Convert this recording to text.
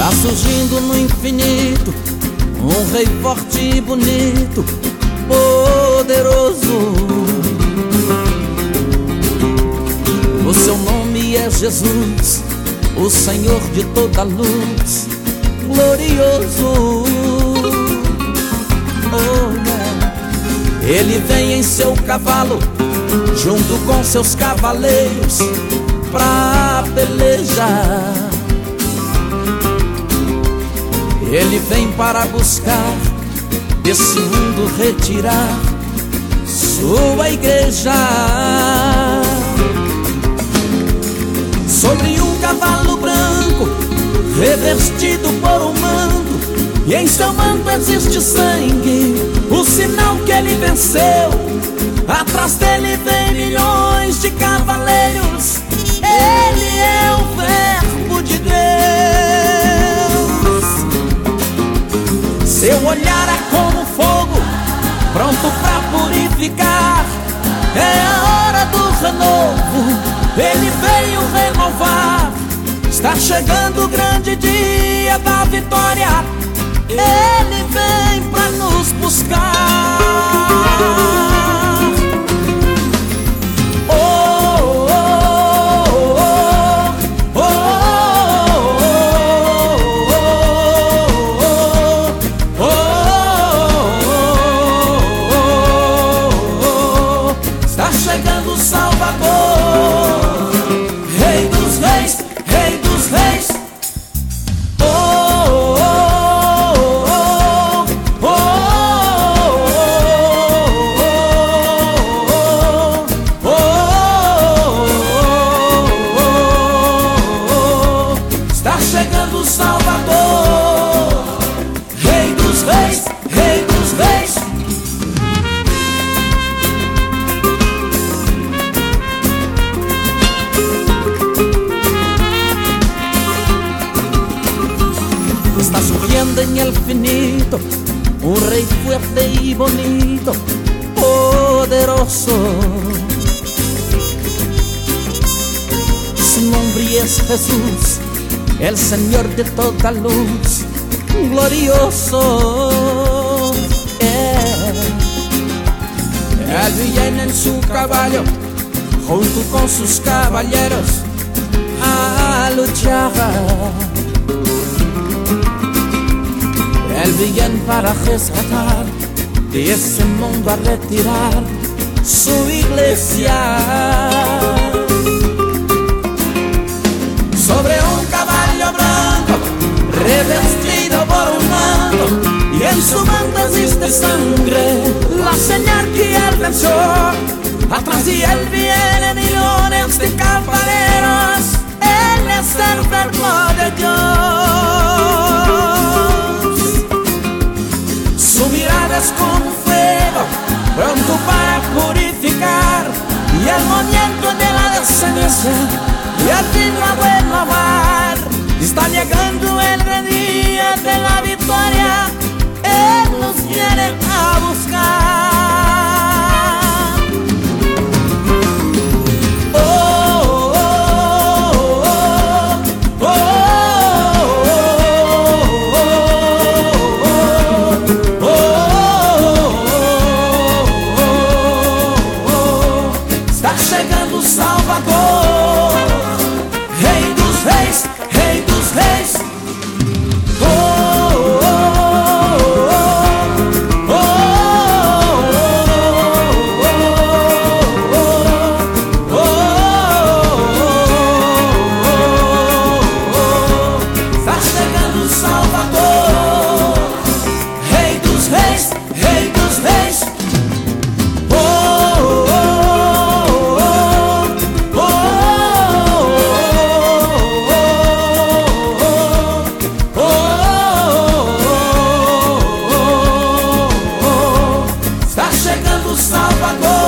Tá surgindo no infinito um rei forte e bonito, poderoso. O seu nome é Jesus, o Senhor de toda luz, glorioso. Oh, yeah. Ele vem em seu cavalo, junto com seus cavaleiros, pra pelejar. Ele vem para buscar, desse mundo retirar sua igreja. Sobre um cavalo branco, revestido por um manto, e em seu manto existe sangue, o sinal que ele venceu. Atrás dele vem milhões de cavaleiros, ele é o Verbo de Deus. Seu olhar é como fogo, pronto pra purificar. É a hora do renovo, ele veio renovar. Está chegando o grande dia da vitória, ele vem pra nos buscar. Está chegando o Salvador, Rei dos Reis, Rei dos Reis. Está chegando o Salvador, Rei dos Reis, Rei dos Reis. Está surgiendo en el infinito un rey fuerte y bonito, poderoso. Su nombre es Jesús, el Señor de toda luz, glorioso. Él viene en su caballo, junto con sus caballeros, a luchar. Él viene para rescatar, de ese mundo a retirar su iglesia. Sobre un caballo blanco, revestido por un manto, y en su manto existe sangre, la señal que él venció. Atrás de él vienen millones de cavaleros, él es el Verbo de Dios. Su mirada es como fuego, pronto para purificar, y el movimiento de la descendencia, y el fin va a renovar. Está llegando el gran día de la victoria, él nos viene a buscar. Chegando o Salvador, Rei dos Reis, Rei dos Reis. Está chegando o Salvador, Rei dos Reis, Rei dos Reis. Está chegando o Salvador.